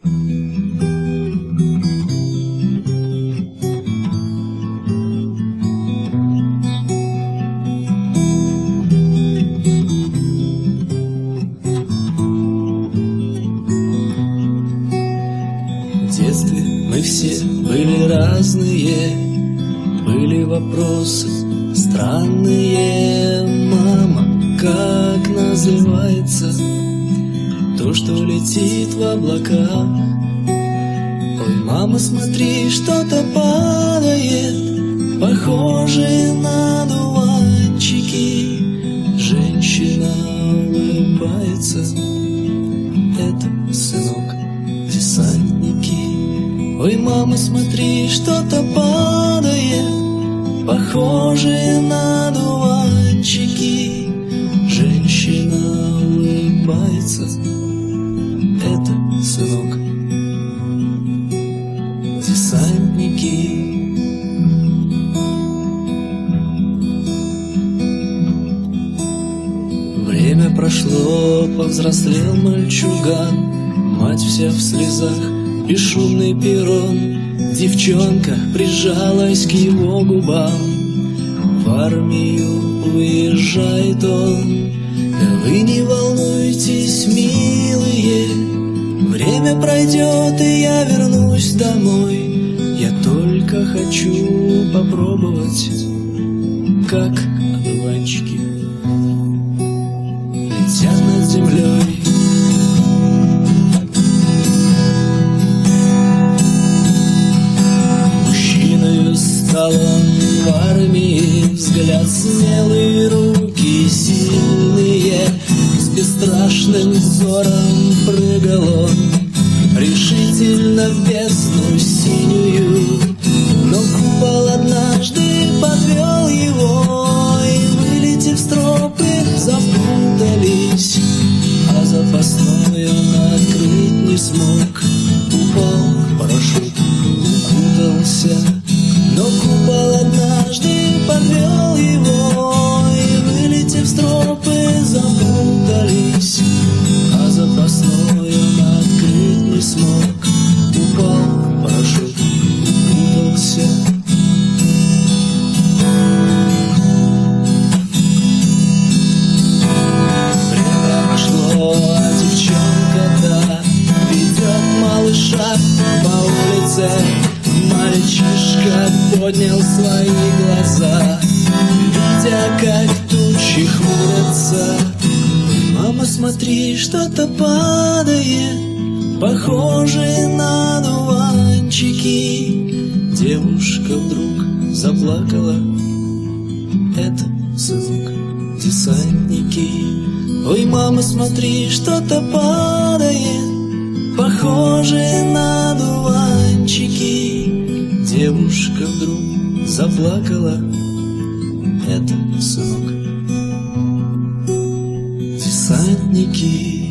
В детстве мы все были разные, были вопросы странные. Мама, как называется то, что летит в облака? Ой, мама, смотри, что-то падает, похоже на дуванчики. Женщина улыбается, это, сынок, десантники. Ой, мама, смотри, что-то падает, похоже на дуванчики. Женщина улыбается, это, сынок, десантники. Время прошло, повзрослел мальчуган, мать вся в слезах, бесшумный перрон. Девчонка прижалась к его губам. В армию уезжает он. Да вы не волнуйтесь, милые, время пройдет, и я вернусь домой. Я только хочу попробовать, как одуванчики летят над землей. Стал он в армии, взгляд смелый, руки сильные, с бесстрашным взором прыгал он решительно в бездну синюю. Но купол однажды подвел его, и, вылетев с тропы, запутались, а запасной он открыть не смог. Упал парашют, укутался, но купол однажды подвел его, и, вылетев с тропы, запутались, а запасной он открыть не смог. Упал парашют, укутался. Время прошло, а девчонка-то ведет малыша по улице. Мальчишка поднял свои глаза, видя, как тучи хмурятся. Мама, смотри, что-то падает, похоже на дуванчики. Девушка вдруг заплакала, это, сынок, десантники. Ой, мама, смотри, что-то падает, похоже на дуванчики. Девушка вдруг заплакала, это, сынок, десантники.